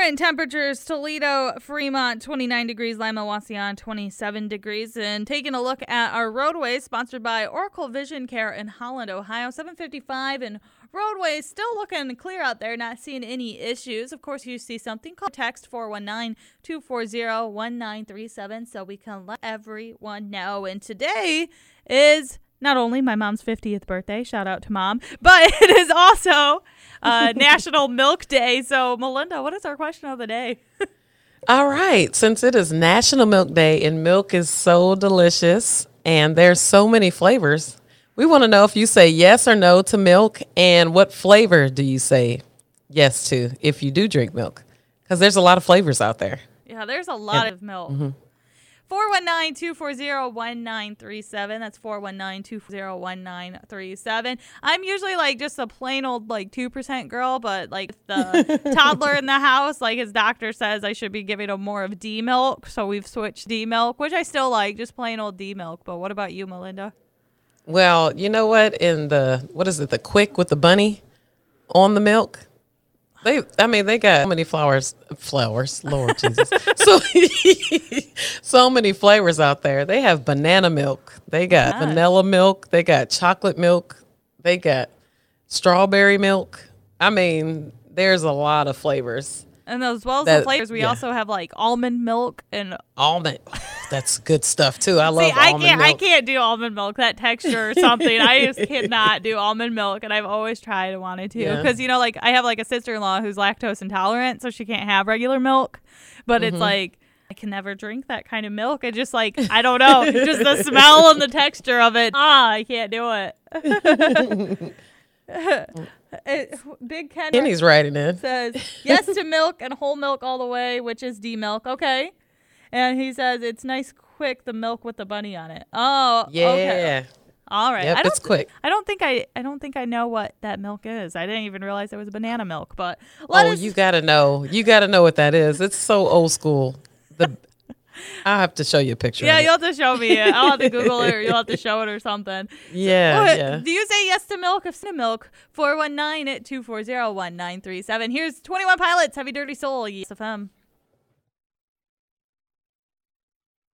Current temperatures, Toledo, Fremont, 29 degrees, Lima, Wasion, 27 degrees. And taking a look at our roadways, sponsored by Oracle Vision Care in Holland, Ohio, 755. And roadways still looking clear out there, not seeing any issues. Of course, you see something, call text 419-240-1937 so we can let everyone know. And today is not only my mom's 50th birthday, shout out to Mom, but it is also National Milk Day. So, Melinda, what is our question of the day? All right. Since it is National Milk Day and milk is so delicious and there's so many flavors, we want to know if you say yes or no to milk, and what flavor do you say yes to if you do drink milk? Because there's a lot of flavors out there. Yeah, there's a lot of milk. 419-240-1937. That's 419-240-1937. I'm usually like just a plain old like 2% girl, but like the toddler in the house, like his doctor says I should be giving him more of D milk. So we've switched D milk, which I still like, just plain old D milk. But what about you, Melinda? Well, you know what? In the Quick with the bunny on the milk? They got so many flowers, Lord Jesus. So many flavors out there. They have banana milk. They got vanilla milk. They got chocolate milk. They got strawberry milk. I mean, there's a lot of flavors. And as well as the flavors, we also have like almond milk and almond. That's good stuff too. I love almond milk. I can't do almond milk, that texture or something. I just cannot do almond milk, and I've always tried and wanted to. Because, you know, like I have like a sister-in-law who's lactose intolerant, so she can't have regular milk. But it's like, I can never drink that kind of milk. It just like, I don't know, just the smell and the texture of it. I can't do it. Big Kenny's writing in. Says yes to milk and whole milk all the way, which is D milk. Okay. And he says it's nice, quick, the milk with the bunny on it. Oh, yeah. Okay. All right. Yep, it's quick. I don't think I know what that milk is. I didn't even realize it was banana milk. But you gotta know. You gotta know what that is. It's so old school. I'll have to show you a picture. Yeah, you'll have to show me it. I'll have to Google it, or you'll have to show it or something. Yeah. Do you say yes to milk? If to milk, 419-240-1937. Here's 21 Pilots, Heavy Dirty Soul, Yes FM.